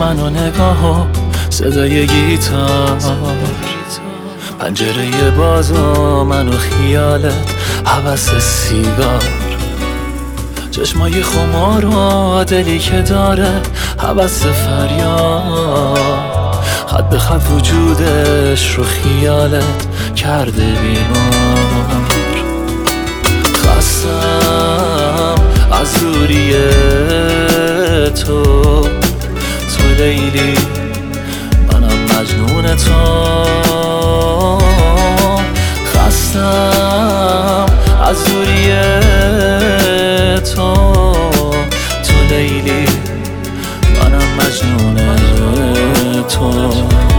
منو نگاه و صدای گیتار، پنجره بازو منو خیالت، هوس سیگار، چشمای خمار و دلی که داره هوس فریاد، خط به خط وجودش رو خیالت کرده بیمار. خستم از دوری تو لیلی، منم مجنون تو. خستم از دوری تو لیلی، منم مجنون تو.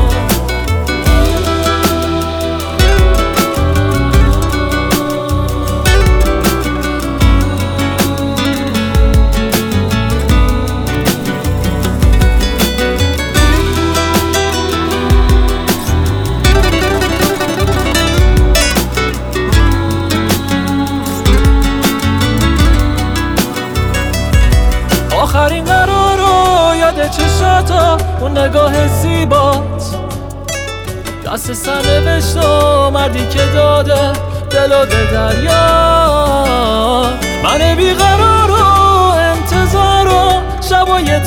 آخرین قرار رو یاد چشاتا، اون نگاه زیبات، دست سر نوشت و مردی که داده دلو به دریا. من بیقرار و انتظار و شبای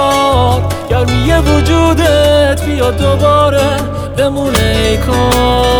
تبدار، گرمی وجودت بیاد دوباره بمونه ای کار.